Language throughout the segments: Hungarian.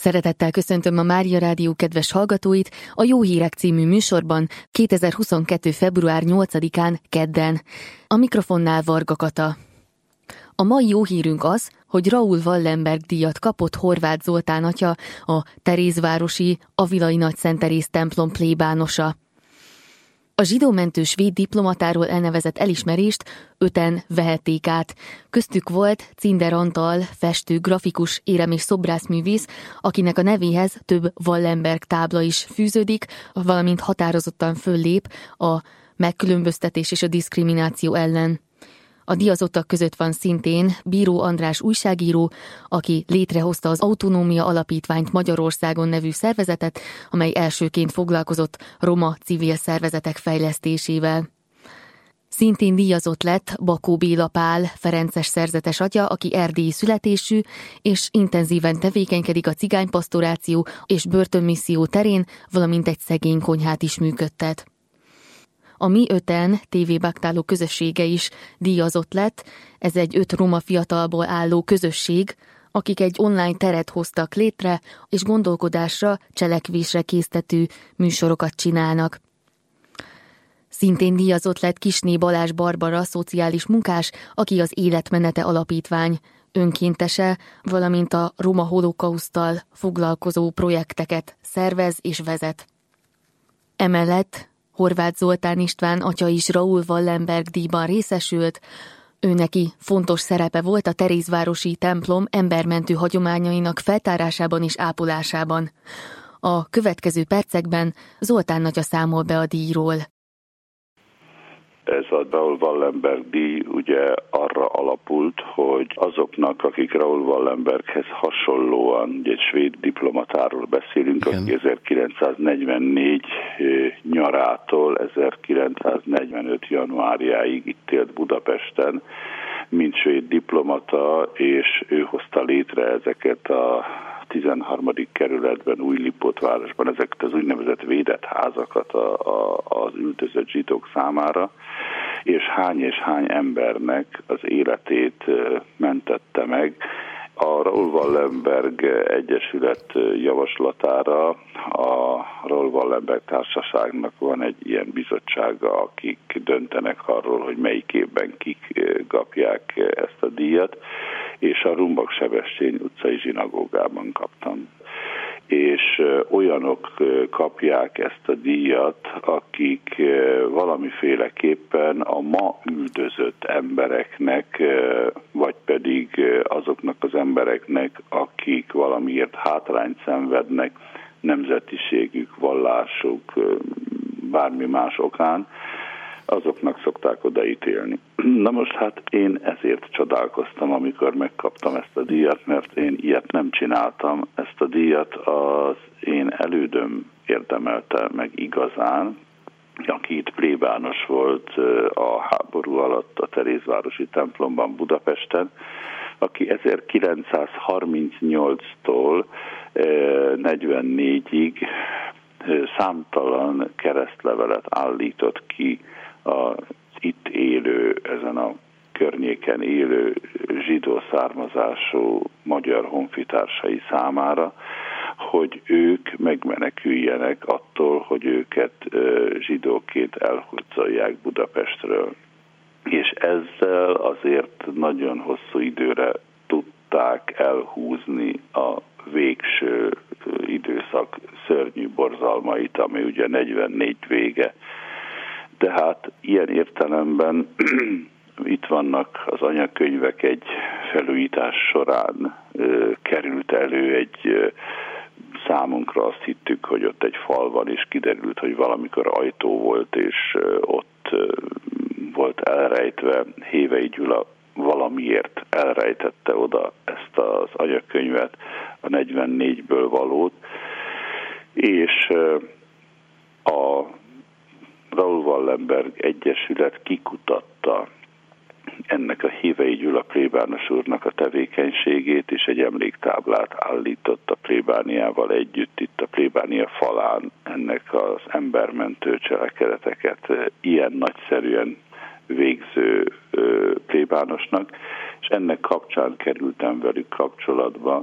Szeretettel köszöntöm a Mária Rádió kedves hallgatóit a Jó Hírek című műsorban 2022. február 8-án kedden. A mikrofonnál Varga Kata. A mai jó hírünk az, hogy Raoul Wallenberg díjat kapott Horváth Zoltán atya, a Terézvárosi Avilai Nagyszent Teréz templom plébánosa. A zsidómentő svéd diplomatáról elnevezett elismerést 5-en vehették át. Köztük volt Cinder Antal, festő, grafikus, érem és szobrászművész, akinek a nevéhez több Wallenberg tábla is fűződik, valamint határozottan föllép a megkülönböztetés és a diszkrimináció ellen. A díjazottak között van szintén Bíró András újságíró, aki létrehozta az Autonómia Alapítványt Magyarországon nevű szervezetet, amely elsőként foglalkozott roma civil szervezetek fejlesztésével. Szintén díjazott lett Bakó Béla Pál, ferences szerzetes atya, aki erdélyi születésű, és intenzíven tevékenykedik a cigánypasztoráció és börtönmisszió terén, valamint egy szegény konyhát is működtet. A Mi Öten tévébaktáló közössége is díjazott lett, ez egy 5 roma fiatalból álló közösség, akik egy online teret hoztak létre, és gondolkodásra, cselekvésre késztető műsorokat csinálnak. Szintén díjazott lett Kisné Balázs Barbara, szociális munkás, aki az Életmenete Alapítvány önkéntese, valamint a roma holokauszttal foglalkozó projekteket szervez és vezet. Emellett Horváth Zoltán István atya is Raoul Wallenberg díjban részesült, őneki fontos szerepe volt a Terézvárosi templom embermentő hagyományainak feltárásában és ápolásában. A következő percekben Zoltán atya számol be a díjról. Ez a Raoul Wallenberg díj ugye arra alapult, hogy azoknak, akik Raoul Wallenberghez hasonlóan, egy svéd diplomatáról beszélünk, aki 1944 nyarától 1945 januárjáig itt élt Budapesten, mint svéd diplomata, és ő hozta létre ezeket a 13. kerületben, Új-Lipótvárosban ezeket az úgynevezett védett házakat az üldözött zsidók számára, és hány embernek az életét mentette meg. A Raoul Wallenberg Egyesület javaslatára a Raoul Wallenberg Társaságnak van egy ilyen bizottsága, akik döntenek arról, hogy melyik évben kik kapják ezt a díjat, és a Rumbak Sebestyén utcai zsinagógában kaptam. És olyanok kapják ezt a díjat, akik valamiféleképpen a ma üldözött embereknek, vagy pedig azoknak az embereknek, akik valamiért hátrányt szenvednek, nemzetiségük, vallásuk, bármi más okán, azoknak szokták odaítélni. Na most hát én ezért csodálkoztam, amikor megkaptam ezt a díjat, mert én ilyet nem csináltam. Ezt a díjat az én elődöm érdemelte meg igazán, aki itt plébános volt a háború alatt a Terézvárosi templomban Budapesten, aki 1938-tól 44-ig számtalan keresztlevelet állított ki az itt élő, ezen a környéken élő zsidó származású magyar honfitársai számára, hogy ők megmeneküljenek attól, hogy őket zsidóként elhurcolják Budapestről. És ezzel azért nagyon hosszú időre tudták elhúzni a végső időszak szörnyű borzalmait, ami ugye 44 vége. De hát ilyen értelemben itt vannak az anyakönyvek, egy felújítás során került elő egy számunkra, azt hittük, hogy ott egy fal van, és kiderült, hogy valamikor ajtó volt, és ott volt elrejtve. Hévei Gyula valamiért elrejtette oda ezt az anyakönyvet, a 44-ből valót, és a Raoul Wallenberg Egyesület kikutatta ennek a Hévei Gyula plébános úrnak a tevékenységét, és egy emléktáblát állított a plébániával együtt itt a plébánia falán ennek az embermentő cselekedeteket ilyen nagyszerűen végző plébánosnak, és ennek kapcsán kerültem velük kapcsolatba,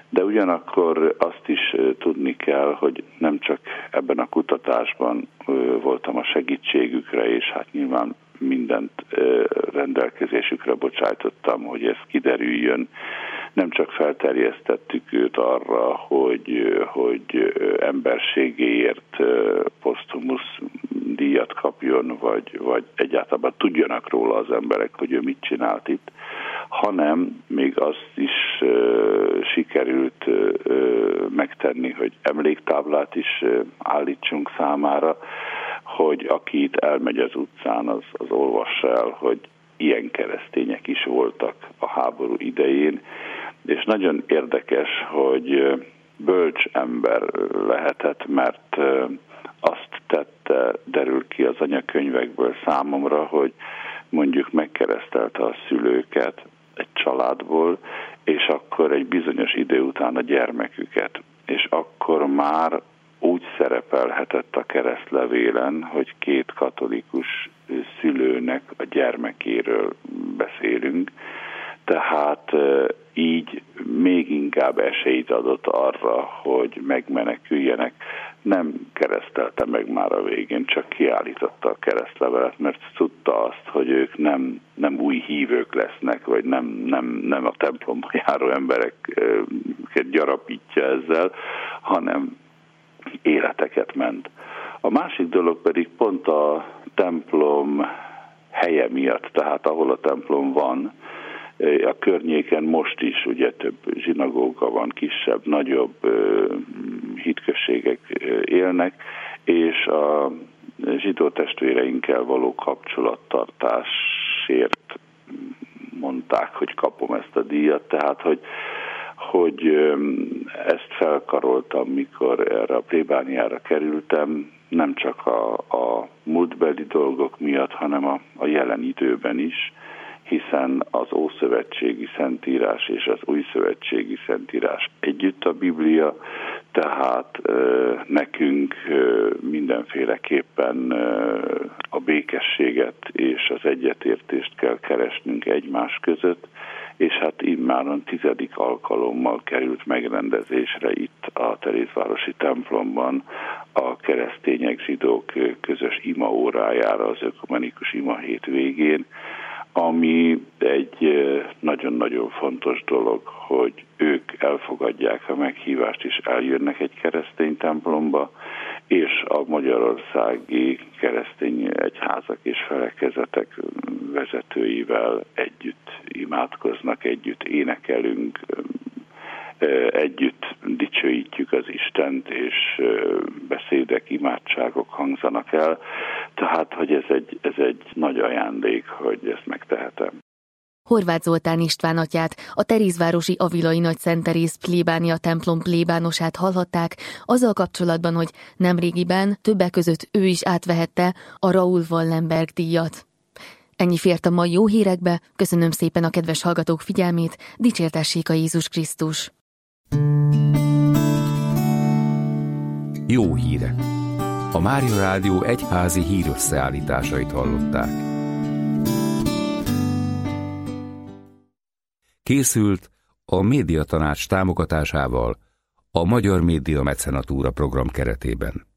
De ugyanakkor azt is tudni kell, hogy nem csak ebben a kutatásban voltam a segítségükre, és hát nyilván mindent rendelkezésükre bocsájtottam, hogy ez kiderüljön. Nem csak felterjesztettük őt arra, hogy emberségéért posztumusz díjat kapjon, vagy egyáltalán tudjanak róla az emberek, hogy ő mit csinált itt, hanem még azt is sikerült megtenni, hogy emléktáblát is állítsunk számára, hogy aki itt elmegy az utcán, az olvassa el, hogy ilyen keresztények is voltak a háború idején, és nagyon érdekes, hogy bölcs ember lehetett, mert azt tette, derül ki az anyakönyvekből számomra, hogy mondjuk megkeresztelte a szülőket egy családból, és akkor egy bizonyos idő után a gyermeküket. És akkor már úgy szerepelhetett a keresztlevélen, hogy 2 katolikus szülőnek a gyermekéről beszélünk, tehát így még inkább esélyt adott arra, hogy megmeneküljenek. Nem keresztelte meg már a végén, csak kiállította a keresztlevelet, mert tudta azt, hogy ők nem új hívők lesznek, vagy nem a templomba járó embereket gyarapítja ezzel, hanem életeket ment. A másik dolog pedig pont a templom helye miatt, tehát ahol a templom van, a környéken most is ugye több zsinagóga van, kisebb, nagyobb hitközségek élnek, és a zsidó testvéreinkkel való kapcsolattartásért mondták, hogy kapom ezt a díjat, tehát hogy ezt felkaroltam, mikor erre a plébániára kerültem, nem csak a múltbeli dolgok miatt, hanem a jelen időben is, hiszen az Ószövetségi Szentírás és az Újszövetségi Szentírás együtt a Biblia, tehát nekünk mindenféleképpen a békességet és az egyetértést kell keresnünk egymás között, és hát immáron 10. alkalommal került megrendezésre itt a Terézvárosi templomban a keresztények, zsidók közös imaórájára az ökumenikus imahét végén, ami egy nagyon-nagyon fontos dolog, hogy ők elfogadják a meghívást és eljönnek egy keresztény templomba, és a magyarországi keresztény egyházak és felekezetek vezetőivel együtt imádkoznak, együtt énekelünk, együtt dicsőítjük az Istent, és beszédek, imádságok hangzanak el. Tehát, hogy ez egy nagy ajándék, hogy ezt megtehetem. Horváth Zoltán István atyát, a terézvárosi Avilai Nagy Szent Teréz plébánia templom plébánosát hallhatták, azzal kapcsolatban, hogy nemrégiben többek között ő is átvehette a Raoul Wallenberg díjat. Ennyi fért a mai jó hírekbe, köszönöm szépen a kedves hallgatók figyelmét, dicsértessék a Jézus Krisztus! Jó hírek! A Mária Rádió egyházi hírösszeállításait hallották. Készült a Médiatanács támogatásával a Magyar Média Mecenatúra program keretében.